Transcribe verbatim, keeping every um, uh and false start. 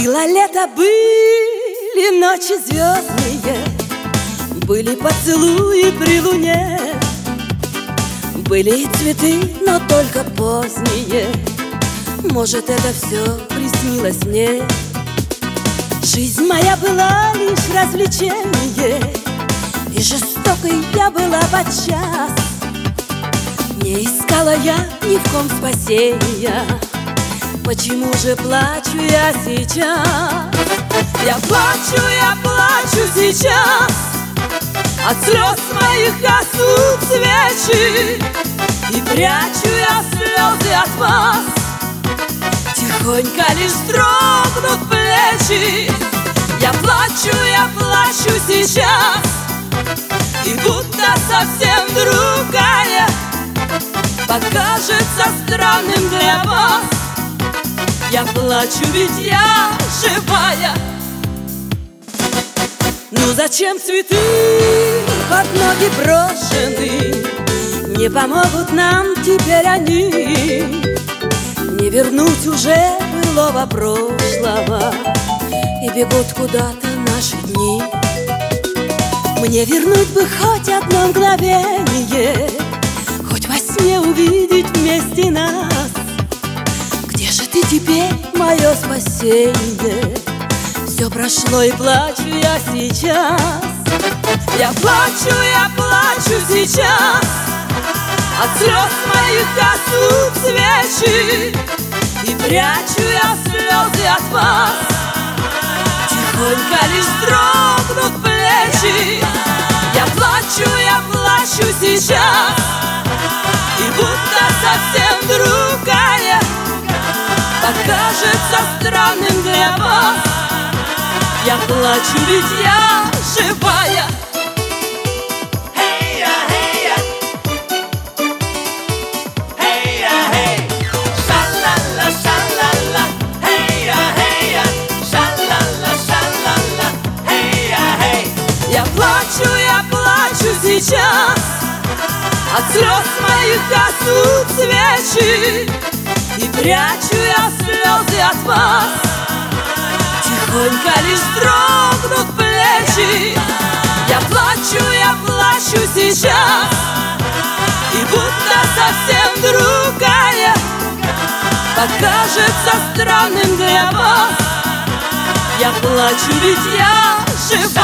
Было лето, были ночи звездные, были поцелуи при луне, были и цветы, но только поздние. Может, это все приснилось мне. Жизнь моя была лишь развлечение, и жестокой я была подчас. Не искала я ни в ком спасения. Почему же плачу я сейчас? Я плачу, я плачу сейчас. От слез моих гаснут свечи, и прячу я слезы от вас. Тихонько лишь дрогнут плечи. Я плачу, я плачу сейчас, и будто совсем другая покажется странным для вас. Я плачу, ведь я живая. Ну зачем цветы под ноги брошены? Не помогут нам теперь они. Не вернуть уже былого прошлого, и бегут куда-то наши дни. Мне вернуть бы хоть одно мгновение, хоть во сне увидеть вместе нас. Где же ты теперь, мое спасение? Все прошло, и плачу я сейчас. Я плачу, я плачу сейчас. От слез моих гаснут свечи, и прячу я слезы от вас. Тихонько лишь дрогнут плечи. Я плачу, я плачу сейчас, и будто совсем другая покажется странным для вас. Я плачу, ведь я живая. Я плачу, я плачу сейчас. От слез моих гаснут свечи, и прячу я слезы от вас. Тихонько лишь дрогнут плечи. Я плачу, я плачу сейчас, и будто совсем другая покажется странным для вас. Я плачу, ведь я жива.